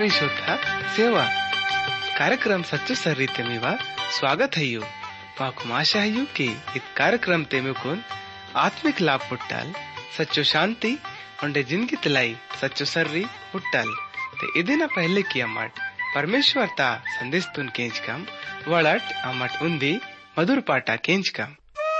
परमेश्वर सेवा कार्यक्रम सच्चो सर्रीते मीवा स्वागत है यू पाकुम आशा है यू कि इत कार्यक्रम ते मुकुन आत्मिक लाभ पुट्टल सच्चो शांति उंडे जिंदगी तलाई सच्चो सर्री पुट्टल ते इदिना पहले की अमट परमेश्वर ता संदेश तुन केंच कम वड़ट अमट उन्दी मधुर पाटा केंच कम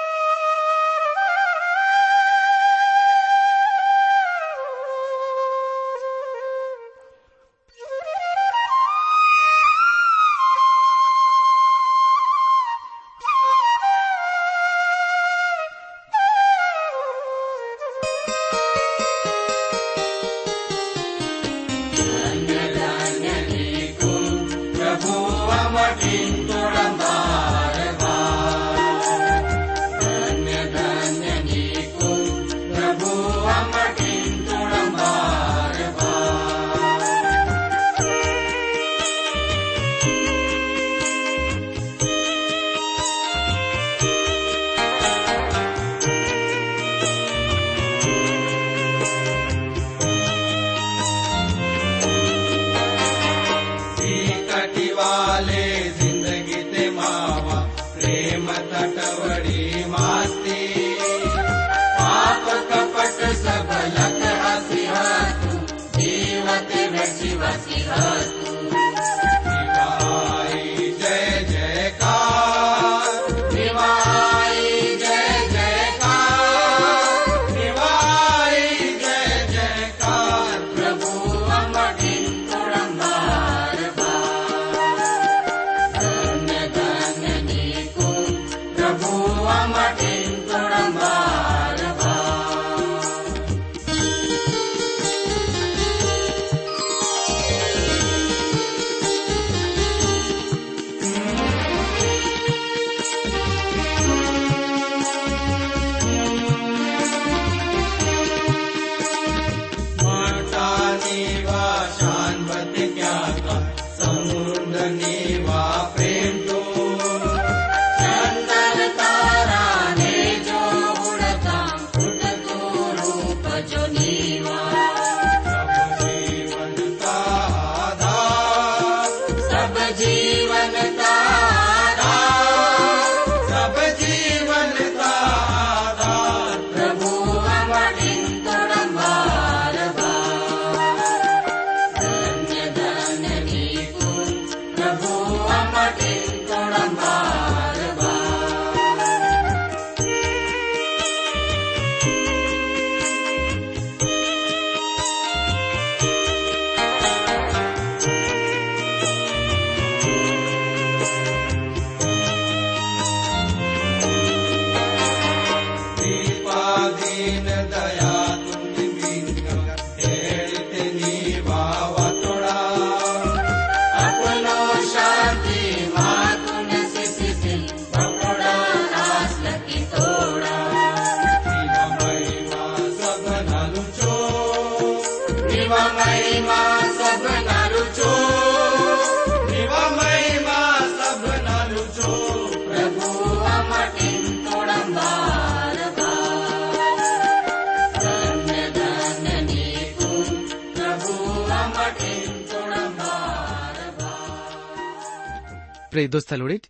प्रिय दोस्त लोड़ित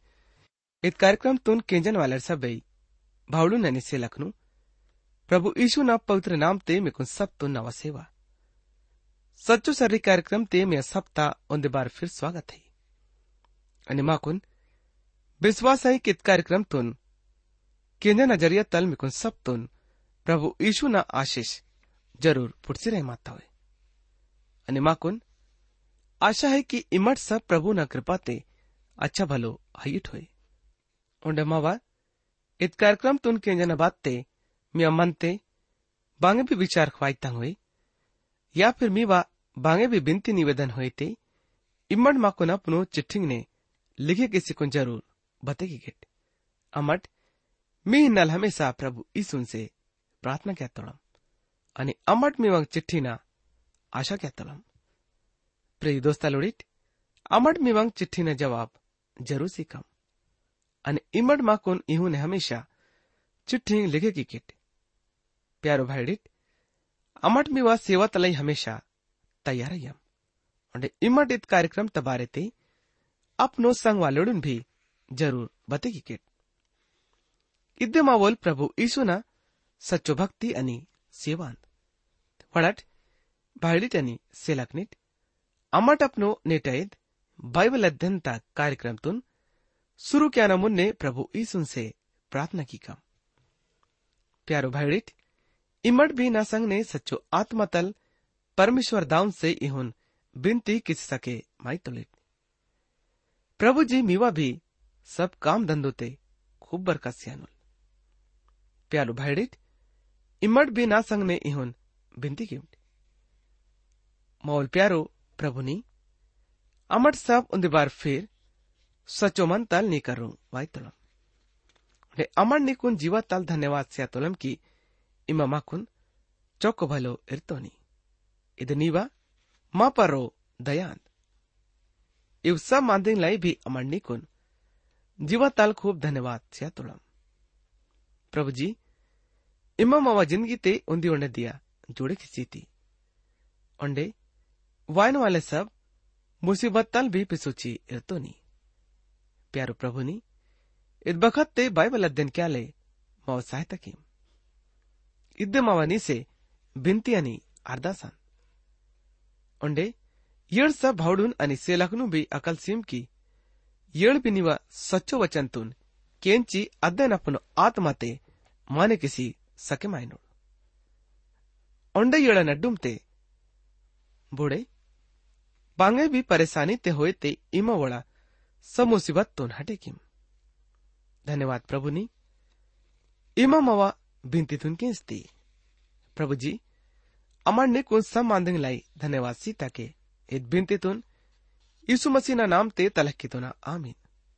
इत कार्यक्रम तुन केंजन वालर सब भावलू ननी से लखनऊ प्रभु यीशु ना पवित्र नाम ते मेकुन सब तुन नवा सेवा सच्चो सर्री कार्यक्रम ते मैं सप्ता उन्दे बार फिर स्वागत है अनि माकुन विश्वास है कि इत कार्यक्रम तुन केंजन नजरिया तल मेकुन सब तुन प्रभु यीशु ना आशीष जरूर फुटसी रह माता हुए अनि माकुन आशा है कि इमट सब प्रभु ना कृपा ते अच्छा भलो हईट हुए उंडे मावा इत कार्यक्रम तुन केंजन बाते मिया मनते बांगे भी विचार खवाई तंग हुए या फिर मीवा बांगे भी बिनती निवेदन हुए ते इमट माको न अपनो चिट्ठिंग ने लिखे किसी को जरूर बतेगी गेट अमट मी नल हमेशा प्रभु ईसुन से प्रार्थना क्या तोड़म अनि अमट मी वंग चिट्ठी ना आशा क्या तोड़म प्रिय दोस्ता लोड़ित अमट मी वंग चिट्ठी ना जवाब जरूर सीखम અને ઇમડ માકોન ઇહુને હંમેશા चिट्ठी लिखे की किट प्यारो भाईडिट अमट में वह सेवा तलाई हमेशा तैयार यम इमट इत कार्यक्रम तबारे ते अपनो संग वालोड़न भी जरूर बतेगी केट इद्दे मावोल प्रभु ईशुना सच्चो भक्ति आणि सेवान वडट भाईडीट आणि सेलाकनीट अमट अपनो नेटयद बाइबल अध्ययन ता कार्यक्रम तुन शुरू क्या मुन्ने प्रभु ईसुन से प्रार्थना की कम प्यारो भाईडीट इमट भी ना संग ने सच्चो आत्मतल परमेश्वर दाउन से इहुन बिनती किस सके माई तुलिट प्रभु जी मीवा भी सब काम धंधो ते खूब बरकत सियानुल प्यालो भाईडीट इमट भी ना संग ने इहुन बिनती गिमट मौल प्यारो प्रभु नी अमट सब उन्दे बार फिर सचो मन तल नी करूं वाई तुलम अमर नी कुन जीवा तल धन्यवाद सिया तुलम की इमा माकुन चौको भलो इरतोनी इद नीवा मा परो दयान इव सब मांदिंग लाई भी अमर नी कुन जीवा तल खूब धन्यवाद सिया तुलम प्रभु जी इमा मावा जिंदगी ते उन्दी उन्ने दिया जोड़े खिंची थी ओंडे वायन वाले सब मुसीबत तल भी पिसुची इरतोनी प्यारो प्रभु नी इत बखत ते बाइबल अध्ययन क्या ले मावा सहायता की इद्दे मावानी से बिनती आणि अरदासान ओंडे येळ सब भावडून आणि सेलाकनू भी अकल सीम की येळ बिनीवा सच्चो वचनतून केंची अध्ययन अपनो आत्माते माने किसी सके मायनोड ओंडे येळ नड्डुमते बोड़े बांगे भी परेशानी ते होए ते इमा वड़ा सब मुसीबत तोन हटे किम धन्यवाद प्रभु नी इमा मवा बिनती तुन केंसती प्रभु जी अमर ने कुन सब मांदिंग लाई धन्यवाद सी ताके इत बिनती तुन यीशु मसीह ना नाम ते तलक्की तुना आमीन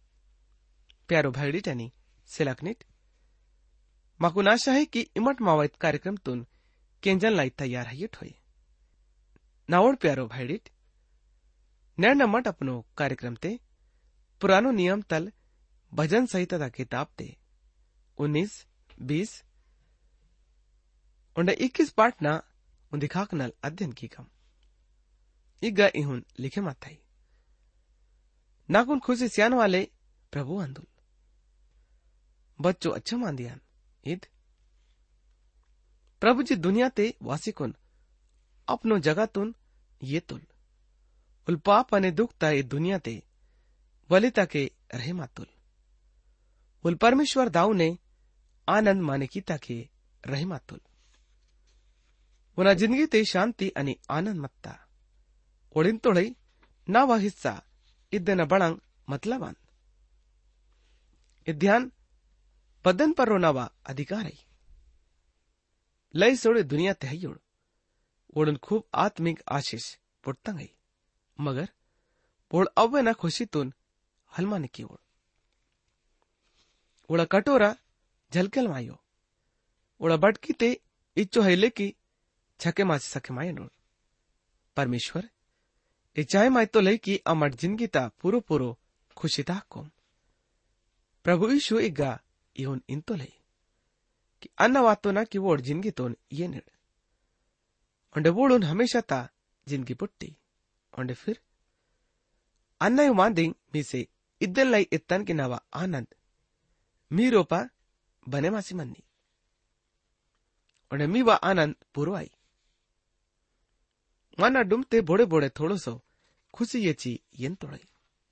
प्यारो भाईडी टनी सिलकनिट माकुन आशा है कि इमट मावाइत कार्यक्रम तुन केंजन लाई तैयार है ठोए नावड़ प्यारो भाईडीट नैन मट अपनो कार्यक्रम ते पुरानो नियम तल भजन संहिता दा किताब ते 19, 20 और 21 पाठ ना उन्दिखाक नल अध्ययन की कम इगा इहुन लिखे माथाई नाकुन खुशी सियान वाले प्रभु अंदुल बच्चों अच्छा मान दियान ईद प्रभु जी दुनिया ते वासिकुन अपनो जगह तुन ये तुल उल पाप अने दुख ता ये दुनिया ते वलिता के रहमातुल उल परमेश्वर दाऊ ने आनंद माने की ताके रहमातुल उना जिंदगी ते शांति आणि आनंद मत्ता ओळिन तोळई नावा हिस्सा इद्दना बळंग मतलबान ध्यान बदन पर रोनावा अधिकार है लय सोडे दुनिया ते हयोड़ ओडन खूब आत्मिक आशीष पुटतंग मगर ओड अव्वे ना खुशीतून हलमाने की ओड़ा कटोरा झलकल मायो ओड़ा बटकी ते इच्छो है लेकी छके माचे सके माये नोड़ परमेश्वर इच्छाए माय तो ले की अमर जिंदगी ता पूरो पूरो खुशी ता कोम प्रभु यीशु इगा इहुन इंतो ले कि अन्ना वातो ना कि वोड़ जिंदगी तोन ये निड़ ओंडे वोड़ुन हमेशा ता जिंदगी पुट्टी ओंडे फिर अन्ना यु मांदिंग मी से इद्दल लाई इत्तन के नवा आनंद मीरोपा बने मासी मन्नी ओंडे मीवा आनंद पूरो आई माना डुमते बोड़े बोड़े थोड़ो सो खुशी ये ची येन तोड़ई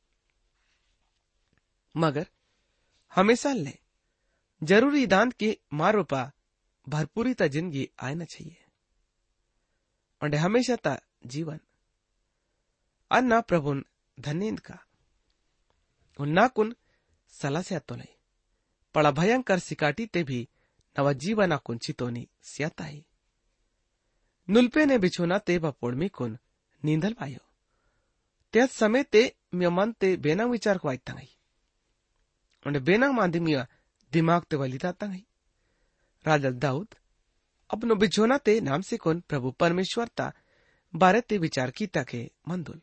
मगर हमेशा ले जरूरी दांत की मारोपा भरपूरी ता जिंदगी आयना चाहिए ओंडे हमेशा ता जीवन अन्ना प्रभुन धन्यंद का उन्नाकुन सला से अतोले पड़ा भयंकर सिकाटी ते भी नवा जीवन आकुन चितोनी सियाता ही नुल्पे ने बिछोना ते बपोड़मी कुन नींदल पायो ते समय ते म्यमन ते बेना विचार को आयता गई उन्हें बेना मांदी मिया दिमाग ते वलिता तंगई राजा दाऊद अपनो बिछोना ते नाम से कुन प्रभु परमेश्वर ता बारे ते विचार की ताके मंदुल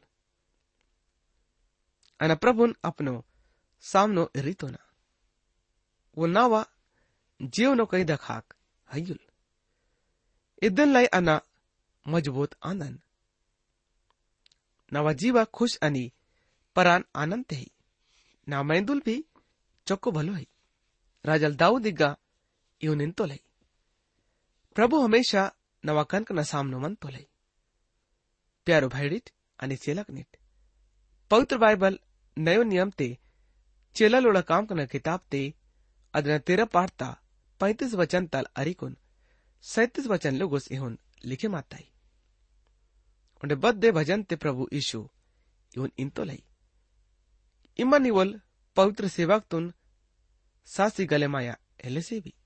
अना प्रभुन अपनो सामनो इरितोना वो नावा जीवनो कई दखाक हयुल इदन लाई अना मजबूत आनंद नवा जीवा खुश आणि परान आनंद ही ना मैंदुल भी चौको भलो है राजल दाऊद इग्गा इवन इंतो लई प्रभु हमेशा नवा कनक न सामनो मन तो लई प्यारो भाईडीट आणि चेलक नीट पवित्र बाइबल नयो नियम ते चेला लोड़ा काम करना किताब ते अदना 13 पाठता 35 वचन तल अरिकुन 37 वचन लोगोस इहुन लिखे माताई उन्हें बद्दे भजन ते प्रभु यीशु इहुन इंतो लई इमानुएल पवित्र सेवक तुन सासी गले माया एले से भी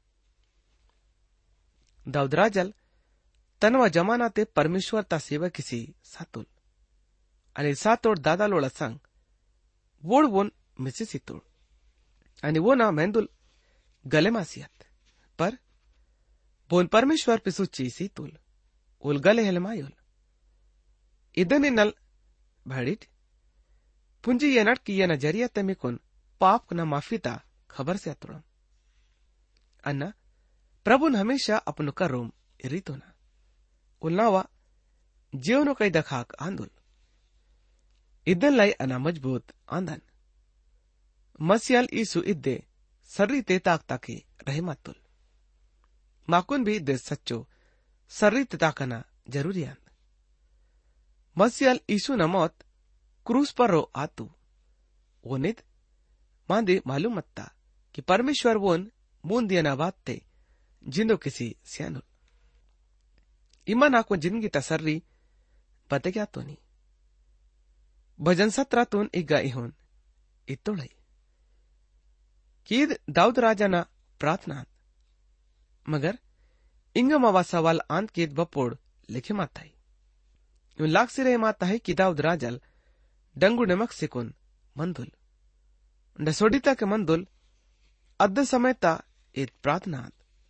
दाऊद राजल तनवा जमाना ते परमेश्वर ता सेवक किसी सातुल आणि सातोड दादा लोड़ा संग वोड वोन मिसी सितोड आणि वो ना मेंदुल गले मासियत पर बोन परमेश्वर पिसुची सीतुल उल गले हेलमायुल इदनी नल भाड़ीट पुंजी ये नट की ये नजरिया तमिकुन पाप न माफीता खबर से अतुड़म अन्ना प्रभुन हमेशा अपनु करोम रीतोना उलनावा जीवनो कई दखाक आंदुल इदन लाई अना मजबूत आंदन मसियाल ईसु इद्दे सर्री ते ताक ताके रहमतुल माकुन भी इद्दे सच्चो सर्री ते ताकना जरूरी आंद मसियाल ईसु न मौत क्रूस पर रो आतु वो नित मांदे मालूम मत्ता कि परमेश्वर वोन मून दिया ना बात ते जिंदो किसी सियानुल इमा नाको जिंदगी तसर्री बते क्या तो नहीं भजन 17 तून इग्गा इहुन इतोड़ई कीद दाऊद राजा ना प्रार्थना मगर इंगम आवा सवाल आंत कीद बपोड़ लिखे माताई यूं लाख सिरे माता है कि दाऊद राजल डंगु नमक सिकुन मंदुल सोडिता के मंदुल अद्द समयता इत प्रार्थना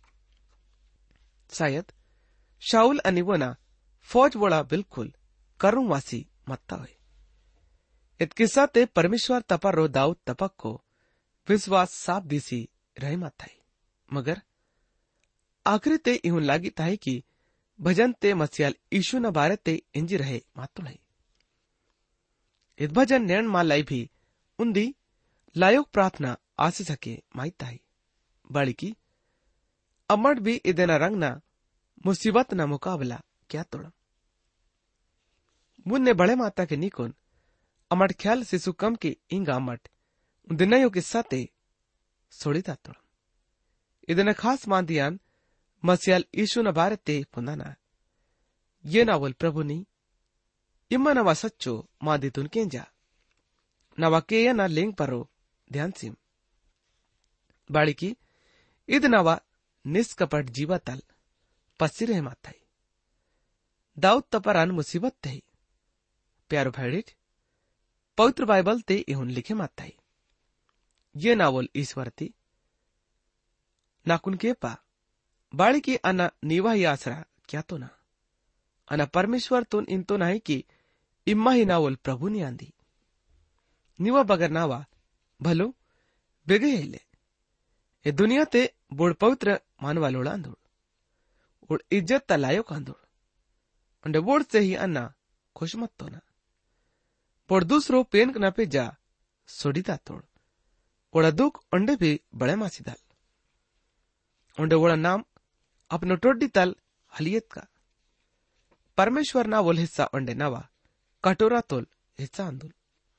शायद शाउल अनिवना फौज वोड़ा बिल्कुल करुं वासी मत्ता हुए इत किस्सा ते परमेश्वर तपर रो दाऊद तपक को विश्वास साफ दिसी रहे माताई मगर आखिरी ते इहुन लागी ताई कि भजन ते मसियाल ईशु न बारे ते इंजी रहे मातुल है इत भजन नैन मालाई भी उन्दी लायोग प्रार्थना आसी सके माईता है बाड़ी की अमर भी इदेना रंगना मुसीबत न मुकाबला क्या तोड़म मुन्ने बड़े माता के निकोन अमट ख्याल सिसु कम के इंगा अमट दिनयो के साते सोड़ीता तोड़म इदने खास मांदियान मसियाल ईशु न बारे ते पुंदाना ये नावल प्रभु नी इम्मा नवा सच्चो मादी तुन केंजा नवा के या ना लेंग परो ध्यान सिम बाड़ी की इद नवा निष्कपट जीवा तल पसी रहे माताई दाऊद तपरान मुसीबत थे प्यारो भाईडिट पवित्र बाइबल ते इहुन लिखे माताई ये नावल ईश्वरती नाकुन के पा बाड़ी की अना नीवा ही आसरा क्या तो ना अना परमेश्वर तुन इन तो नहीं कि इम्मा ही नावल प्रभु ने आंदी नीवा बगर नावा भलो बेगे हिले ये दुनिया ते बोड़ पवित्र मानवा लोड़ा अंधुड़ और इज्जत तलायो कांदुड़ उन्डे बोड़ से ही अन्ना खुश मत तो ना बोड़ दूसरो पेन न पे जा सोडीता तोड़ ओड़ा दुख उन्डे भी बड़े मासी दल उन्डे ओड़ा नाम अपनो टोड्डी तल हलियत का परमेश्वर ना वोल हिस्सा उन्डे नवा कटोरा तोल हिस्सा अंदुल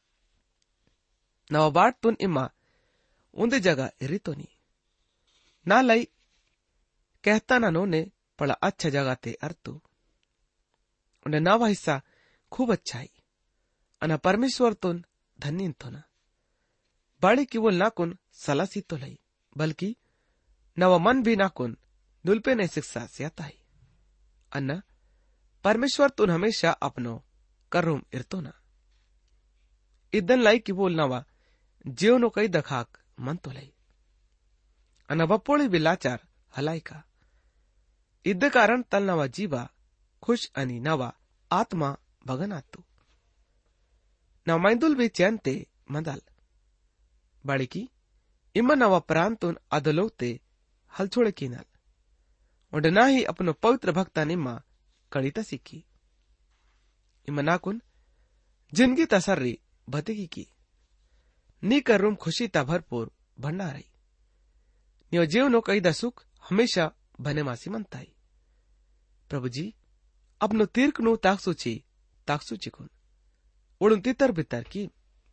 नवा बाट तुन इम्मा उन्दे जगह इरितोनी ना लाई कहता ना नो ने पड़ा अच्छा जगह ते अर्थु उन्हें नवा हिस्सा खूब अच्छा ही अना परमेश्वर तुन धन्य तो ना बाड़ी की वो नाकुन सलासी तो लाई बल्कि नवा मन भी नाकुन दुलपे ने शिक्षा से आता है अन्ना परमेश्वर तुन हमेशा अपनो करूम इरतो ना इदन लाई की बोल नवा जीवनो कई दखाक मन तो लाई अना बपोड़ी बिलाचार हलाई का इद्द कारण तल नवा जीवा खुश अनि नवा आत्मा भगन आतु नव मैंदुल भी चैनते मदल बाड़ी की इम्मा नवा प्रांतुन अदलोते हल छोड़े कीनल और ना ही अपनो पवित्र भक्ता निम्मा कड़ीता सीखी इम्मा नाकुन जिंदगी तसर्री बतेगी की नी कर रूम खुशी ता भरपूर भंडाराई ನೀವು ಜೀವನ ಕೈದ ಸುಖ ಹಮೇಶಾ ಬನೆ ಮಾಸಿ ಮಂತಾಯಿ ಪ್ರಭುಜಿ अपनो तीर्क नु ताकसूची कुन उड़ून तितर बितर की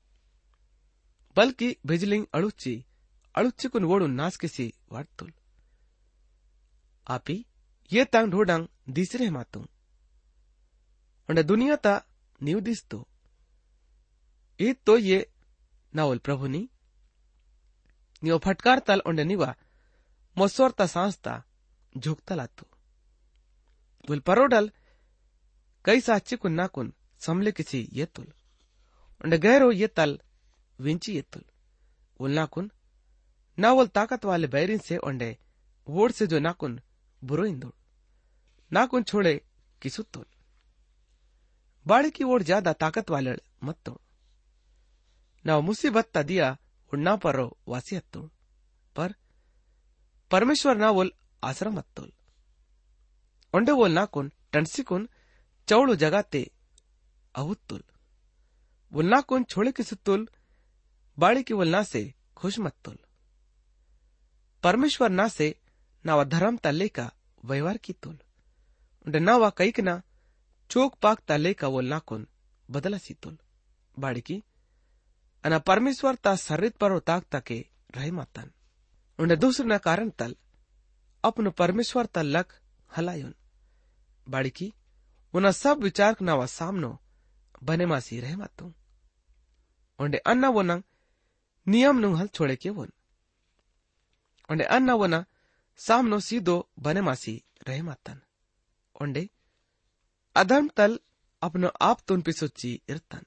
बल्कि भिजलिंग अळुच्ची कुन वोडून नास किसी वाटतुल आपी ये तांग ढोडांग दिसरे मातू उंडे दुनिया ता नीव दिसतो ईद तो ये नावल प्रभुनी नीव फटकार तल उंडे निवा मोसोरता सांसता झुकता लातो बुल परोडल कई साची कुन नाकुन समले किसी येतुल उंडे गहरो ये तल विंची येतुल उल नाकुन नावल ताकत वाले बैरिन से उंडे वोड से जो नाकुन बुरो इंदुल नाकुन छोड़े किसुतुल बाड़ी की ओर ज्यादा ताकत वाले मत्तुल नाव मुसीबत ता दिया उड़ना परो वासियत्तुल पर परमेश्वर नावल आश्रम मत्तुल उंडे वोल नाकुन टंसिकुन चौड़ू जगाते अवुत्तुल वुल्नाकुन छोड़े किसुत्तुल बाड़ी की वुल्ना से खुश मत्तुल परमेश्वर ना से नावा धर्म तल्ले का व्यवहार की तुल उंडे नावा कईकना चोक पाक तल्ले का वुल्नाकुन बदला सी तुल बाड़ी की अना परमेश्वर ता सर्रित परो ताक तके रहे मातन उंडे दूसरे कारण तल अपनो परमेश्वर तल लक हलायुन बाड़ी की उना सब विचार नावा सामनो बने मासी रहे मातू उंडे अन्ना वोना नियम नु हल छोड़े के वोन उंडे अन्ना वोना सामनो सीधो बने मासी रहे मातन उंडे अधर्म तल अपनो आप तुन पिसुच्ची इरतन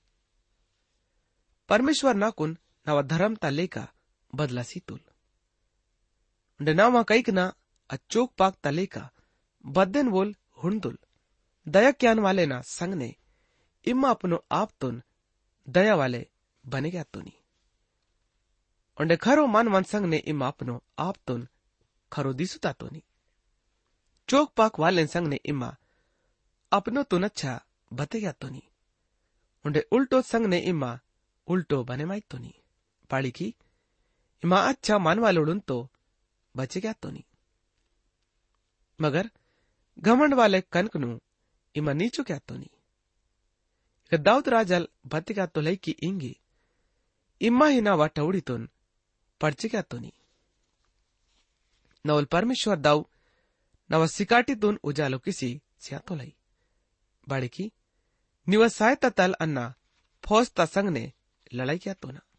परमेश्वर नाकुन नावा धर्म तले का बदला सी तुल उंडे नावा कईकना अचोक पाक तले का बद्दन वोल हुंदुल दया क्यान वाले ना संग ने इम्मा अपनो आप तुन दया वाले बने गया तुनी उंडे खरो मन वन संग ने इम्मा अपनो आप तुन खरो दिसुता तुनी चोक पाक वाले संग ने इम्मा अपनो तुन अच्छा बते गया तुनी उंडे उल्टो संग ने इम्मा उल्टो बने माई तुनी पाड़ी की इम्मा अच्छा मन वालोड़ुन तो बचे गया तुनी मगर घमंड वाले कनकनु इमा नीचो क्या तो नहीं दाऊद राजल बत्ती क्या तो लई की इंगी इम्मा ही ना वाटवड़ी तुन पड़चे क्या तो नहीं नवल परमेश्वर दाऊ नव सिकाटी तुन उजालो किसी सिया तो लई बाड़ी की निवसायता तल अन्ना फौजता संग ने लड़ाई क्या तो ना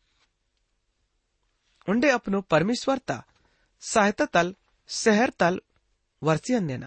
उंडे अपनो परमेश्वर ता सहायता तल शहर तल वर्षी अन्यना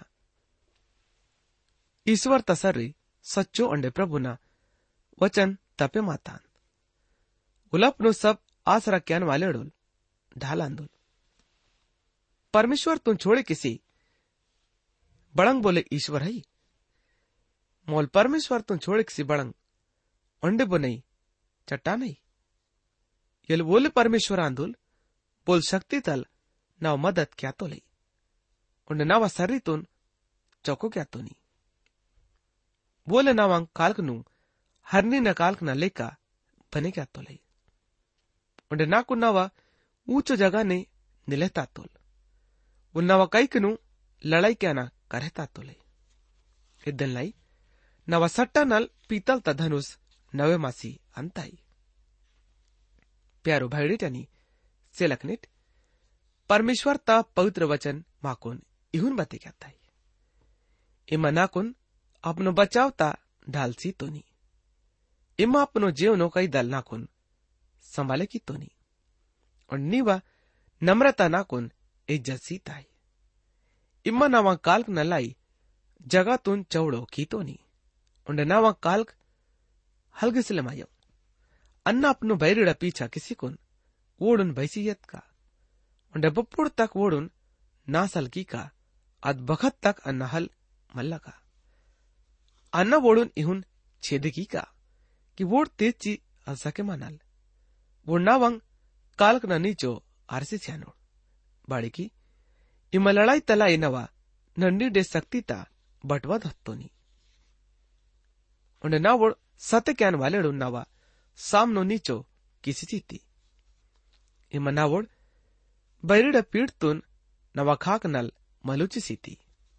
ईश्वर तसर्री सच्चो अंडे प्रभुना वचन तपे मातान उलपनो सब आसरा क्यान वाले डोल ढाल आंदोल परमेश्वर तुम छोड़े किसी बड़ंग बोले ईश्वर है मोल परमेश्वर तुम छोड़े किसी बड़ंग अंडे बोनई चट्टा नहीं यल बोले परमेश्वर आंदोल बोल शक्ति तल नाव मदद क्या तो लई उंडे नावा सर्री तुन चौको क्या तो नहीं बोले नावांग काल्कनु हरनी न काल्क न लेका बने क्या तो लई उंडे नाकु नावा ऊंचो जगह ने निलेता तोल उन नावा कईकनु लड़ाई क्या ना करेता तो लई इदन लाई नवा सट्टा नल पीतल ता धनुष नवे मासी अंताई प्यारो भाईडी टनी सेलकनेट परमेश्वर ता पवित्र वचन माकुन इहुन बते क्या ताई इमा नाकुन अपनो बचावता ढालसी तो नहीं इमा अपनो जीवनो कई दल नाकुन संभाले की तो नहीं और नीवा नम्रता नाकुन इज्जत सीता है इम्मा नावा काल्क न लाई जगह तुन चौड़ो की तो नहीं उंडे नावा काल्क हल्गे से लमायो अन्ना अपनो बैरिड़ा पीछा किसी कुन वोडुन भैसीयत का उंडे बपुड़ तक वोडुन नासल की का अद बखत तक अन्ना हल मल्ला का अन्ना वोडुन इहुन छेदकी का कि वोड तेची अलसके मानल वो नावंग काल्क न नीचो आरसी छानो बाड़ी की इमा लड़ाई तला इनवा नंडी डे शक्ति ता बटवा धत्तोनी उंडे ना वोड सत्य क्यान वालेडू नवा सामनो नीचो किसी चीती इमा नावोड बैरिड पीडतून नवा खाक नल मलुची सीती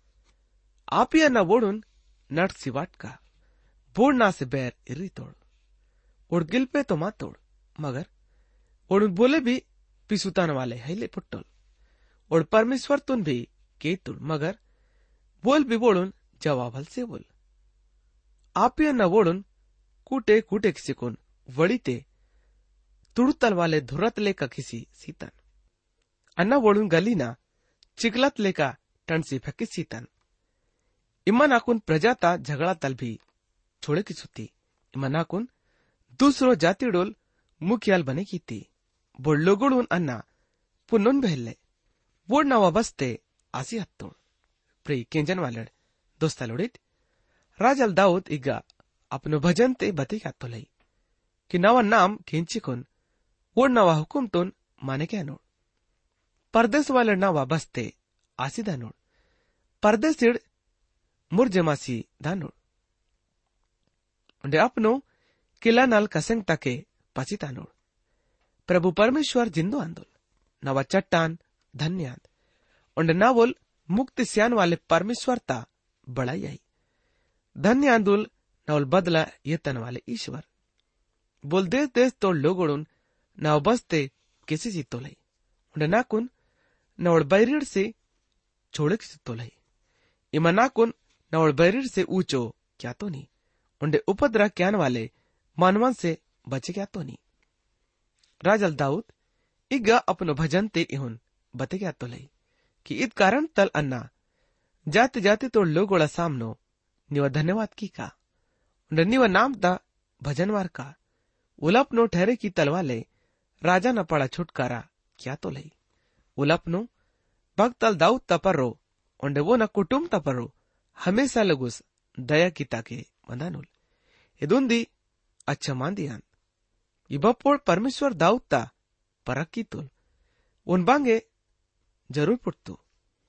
आपिया नवोडून नट सिवाट का बोड ना से बैर इरी तोड़ उड़ गिल पे तो मा तोड़ मगर उड़ बोले भी पिसुतान वाले हिले पुट्टोल उड़ परमेश्वर तुन भी के तुड़ मगर बोल भी बोलून जवाब हल से बोल आपिया न वोडून कूटे कूटे किसी कोन वड़ीते तुड़तल वाले धुरत लेका किसी सीतन अन्ना वोडून गलीना चिकलत लेका टंसी फकी सीतन इमा नाकुन प्रजाता झगड़ा तल भी छोड़े की सुती इमा नाकुन दूसरो जाति डोल मुखियाल बने की थी बोल लोगोड़ून अन्ना पुन्नुन बहले बोड नवा बसते आसी हत्तोड़ प्री केंजन वालड़ दोस्ता लोड़ित राजल दाऊद इगा अपनो भजन ते बते क्या तो लई कि नवा नाम खेंचिकुन वोड नवा हुकुम तुन माने क्या नोड़ परदेश वाले नवा बसते आसी दानोड़ परदेशिड़ मुरजमासी दानोड़ उन्हें अपनो किला नाल कसंग तके पची तानोड़ प्रभु परमेश्वर जिंदो आंदोल नवा चट्टान धन्याद उन्हें नावोल मुक्ति स्यान वाले परमेश्वर ता बड़ाई आई धन्य आंदोल नवल बदला यतन वाले ईश्वर बोल देश देश तो लोगोड़ून नव बसते किसी सी तो लई उन्हें नाकुन नवल बैरिड से छोड़े किसी तो लई इमा नाकुन नवल बैरिड से ऊंचो क्या तो नहीं उन्हें उपद्रा क्यान वाले मानवन से बचे क्या तो नहीं राजल दाऊद इगा अपनो भजन ते इहुन बते क्या तो लई कि इत कारण तल अन्ना जाते जाते तो लोगोड़ा सामनो निवा धन्यवाद की का निवा नाम ता भजनवार का उलपनो ठहरे की तलवाले राजा न पड़ा छुटकारा क्या तो लई उलपनो भक्तल दाऊद तपरो उन्हें वो न कुटुम तपरो हमेशा लगुस दया की ताके मंदानुल इदुंदी अच्छा मांदियान इबपोड़ परमेश्वर दाऊद ता परक की तुल उन बांगे जरूर पुट्टू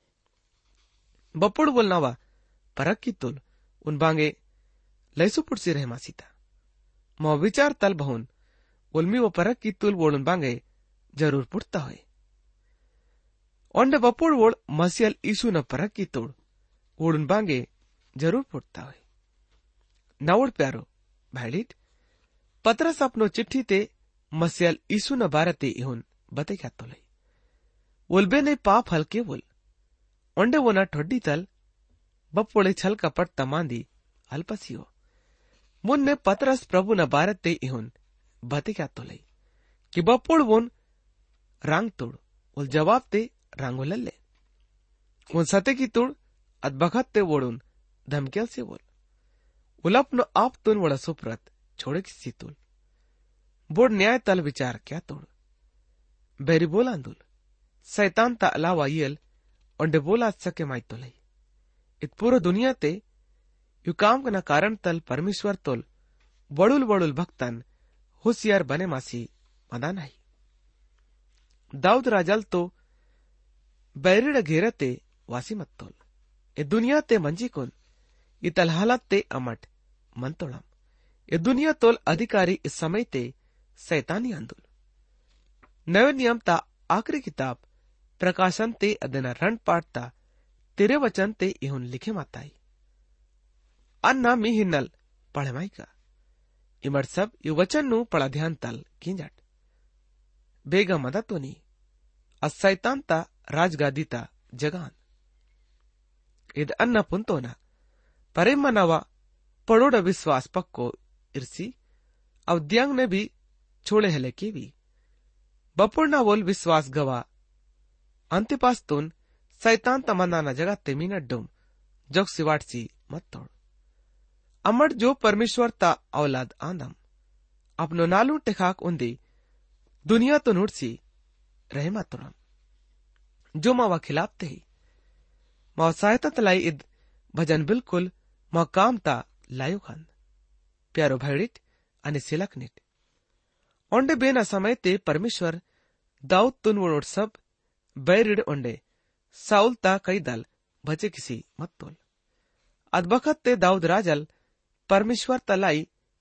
बपोड़ बोलनावा परक की तुल उन बांगे लैसु पुटसी रहे मासीता मो विचार तल बहुन उल्मी वो परक की तुल वोड़न बांगे जरूर पुटता है ओंडे बपोड़ वोड़ मसियल ईसु न परक की तोड़ वोड़न बांगे जरूर पुटता है नावड़ प्यारो भाईडीट पत्रस अपनो चिट्ठी ते मसियल ईसु न बारते इहुन बते क्या तो लई उल्बे ने पाप हल्के बोल ओंडे वो न ठोड्डी तल बपोड़े छल कपट तमांदी अल्पसियो मुन्ने पत्रस प्रभु न बारत ते इहुन बते क्या तो लई कि बपोड़ वोन रांग तोड़ उल जवाब ते रांगो लल्ले उन सते की तोड़ अदबखत ते वोड़ून धमकेल से बोल उलपनो आप तुन वड़ा सुप्रत छोड़े किसी तुल बोड़ न्याय तल विचार क्या तोड़ बेरी बोला अंदुल शैतान ता अलावा येल ओंडे बोला सके माई तो लई इत पूरा दुनिया ते यु काम कना कारण तल परमेश्वर तोल बड़ुल बड़ुल भक्तन होशियार बने मासी मदा नहीं दाऊद राजल तो बैरिड घेरते वासी मत तोल ए दुनिया ते मंजी कुन इतल हालत ते अमट मन तोड़म ए दुनिया तोल अधिकारी इस समय ते शैतानी आंदुल नवे नियम ता आखिरी किताब प्रकाशन ते अदना रण पाठता तेरे वचन ते इहुन लिखे माताई अन्ना मी हिन्नल पढ़े माई का इमर सब यु वचन नु पढ़ा ध्यान तल किंजट बेगा मदद तो नहीं अशैतान ता राजगादी ता जगान इद अन्ना पुंतो ना परेम नवा पड़ोड़ विश्वास पक्को इर्सी अवद्यांग ने भी छोड़े हले की भी बपुर्ना बोल विश्वास गवा अंतिपास्तुन शैतान तमन्ना जगह तेमीना डुम जोग सिवाटसी मत तोड़ अमर जो परमेश्वर ता औलाद आंदम अपनो नालू टेखाक उन्दी दुनिया तो नुड़सी रहे मत तोड़म जो मावा खिलाफ ते ही माव सहायता तलाई इद भजन बिल्कुल माव काम ता लायो खान प्यारो भाईडिट अनि सिलक निट ओंडे बेना समय ते परमेश्वर दाऊद तुन वोड़ सब बैरिड ओंडे साउल ता कई दल बचे किसी मत तोल अदबखत ते दाऊद राजल परमेश्वर तलाई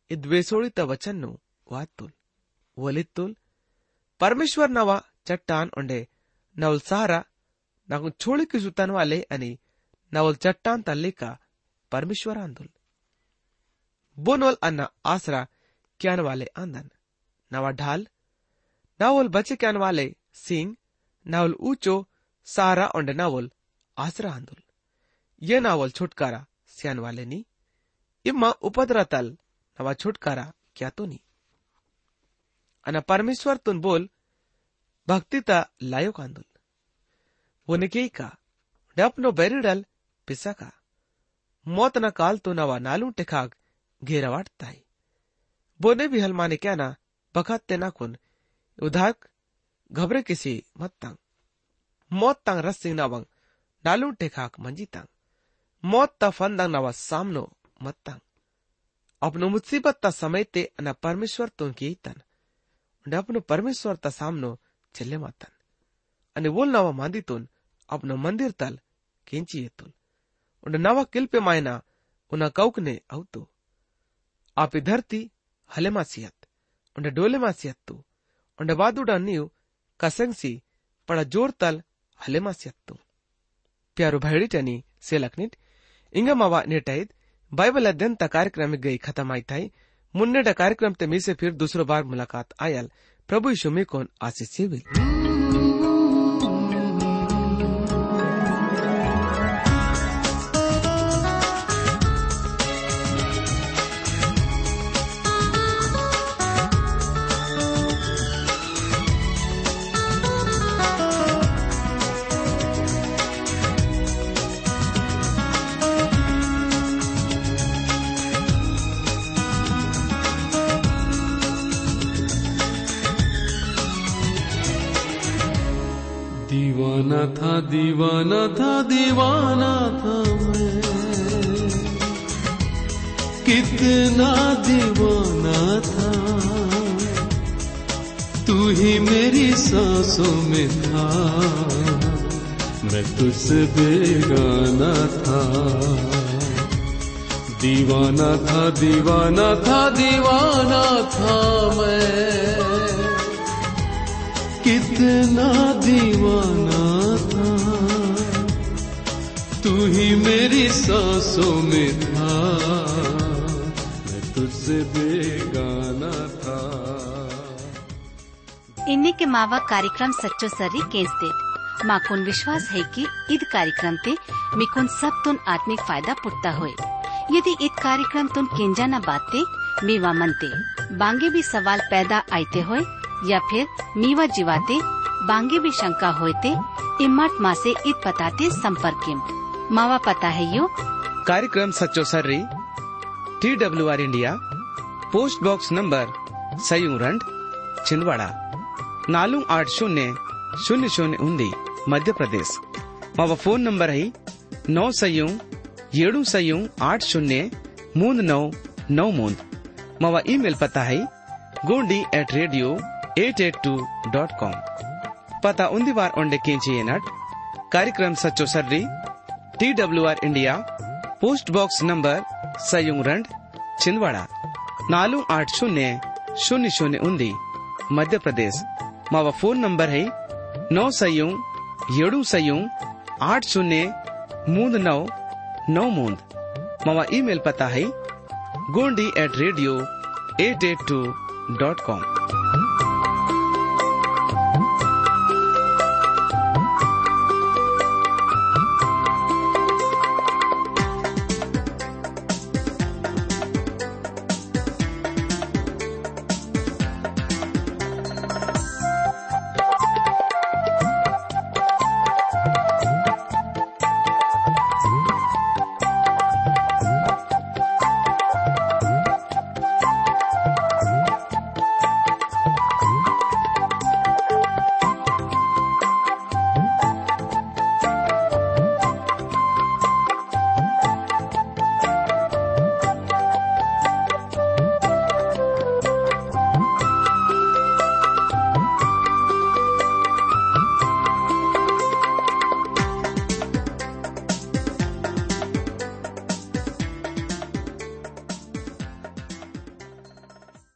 वेसोळिತ ವಚನ್ನು ವಾತ್ತುಲ್ ಒಲಿತ್ತುಲ್ परमेश्वर नवा चट्टान उंडे नवल सहारा नाकुन छोड़ी की सुतान वाले अनि नवल चट्टान तल्ले का परमेश्वर आंदुल बोनवल अन्ना आसरा क्यान वाले आंदन नवा ढाल नावल बचे क्यान वाले सिंह नावल ऊंचो सहारा उंडे नावल आसरा आंदुल ये नावल छुटकारा स्यान वाले नी इम्मा उपद्रा तल नवा छुटकारा क्या तो नी अना परमेश्वर तुन बोल भक्तिता लायो कांदुल वो निकेई का डपनो बेरिडल पिसा का मौत न काल तो नवा नालू टिकाग घेरावाटताई बोने भी हलमाने क्या ना बखत ना कुन उधाक घबरे किसी मत तंग मौत तंग रस सिंह नवंग नालू टिकाग मंजी तंग मौत ता फंदंग नवा सामनो मत तंग अपनो मुसीबत ता समय ते अना परमेश्वर तुन की तन अपनो परमेश्वर ता सामनो చెల్లె మాతన్ అని ఓల్ నవ మందితున్ అప్న మందిర్ తల్ కెంచి ఎత్తుల్ ఉండ నవ కిల్పే మాయన ఉన కౌకనే అవుతు ఆపి ధర్తి హలెమాసియత్ ఉండ డోలెమాసియత్తు ఉండ వాదుడ నీవు కసంసి పడ జోర్ తల్ హలెమాసియత్తు प्यारो भाईडीटनी सेलकनिट इंगा मावा नेटाइद बाइबल अध्ययन ता कार्यक्रम में गई खत्म आई थाई मुन्नेटा कार्यक्रम ते मी से फिर दूसरो बार मुलाकात आयल प्रभु यीशु में कौन आशीष सेविल दीवाना था मैं कितना दीवाना था तू ही मेरी सांसों में था मैं तुझसे बेगाना था दीवाना था मैं कितना दीवाना था तू ही मेरी सांसों में था मैं तुझसे बेगाना था इन्हीं के मावा कार्यक्रम सच्चो सर्री केंसते माकुन विश्वास है कि ईद कार्यक्रम ते मिकुन सब तुन आत्मिक फायदा पुटता होए यदि ईद कार्यक्रम तुन केंजा न बाते मीवा मनते बांगे भी सवाल पैदा आते होए या फिर मीवा जीवाते बांगे भी शंका होते इम्मत माँ से इत पताते संपर्क मावा पता है यो कार्यक्रम सच्चो सर्री TWR India post box number सयूरंड छिंदवाड़ा 480000 मध्य प्रदेश मावा फोन नंबर है 9 मावा ईमेल पता है gondi@radio882.com पता उन्दी बार ओंडे केंची नट कार्यक्रम सच्चो सर्री TWR India post box number सयूरंड छिंदवाड़ा 480000 मध्य प्रदेश मावा फोन नंबर है 9 मावा ईमेल पता है gondi@radio882.com